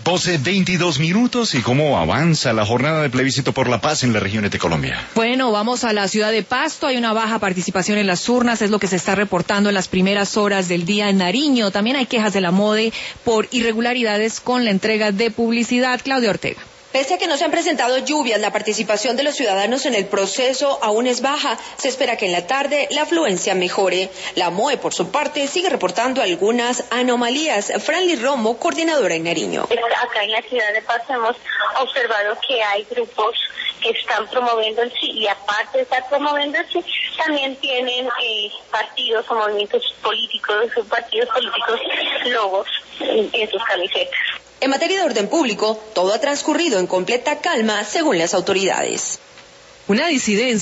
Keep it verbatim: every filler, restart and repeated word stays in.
doce veintidós minutos. ¿Y cómo avanza la jornada de plebiscito por la paz en las regiones de Colombia? Bueno, vamos a la ciudad de Pasto. Hay una baja participación en las urnas, es lo que se está reportando en las primeras horas del día en Nariño. También hay quejas de la MODE por irregularidades con la entrega de publicidad. Claudia Ortega. Pese a que no se han presentado lluvias, la participación de los ciudadanos en el proceso aún es baja. Se espera que en la tarde la afluencia mejore. La MOE, por su parte, sigue reportando algunas anomalías. Franly Romo, coordinadora en Nariño. Acá en la ciudad de Pasto hemos observado que hay grupos que están promoviendo el sí, y aparte de estar promoviendo el sí, también tienen eh, partidos o movimientos políticos, partidos políticos logos en, en sus camisetas. En materia de orden público, todo ha transcurrido en completa calma según las autoridades. Una disidencia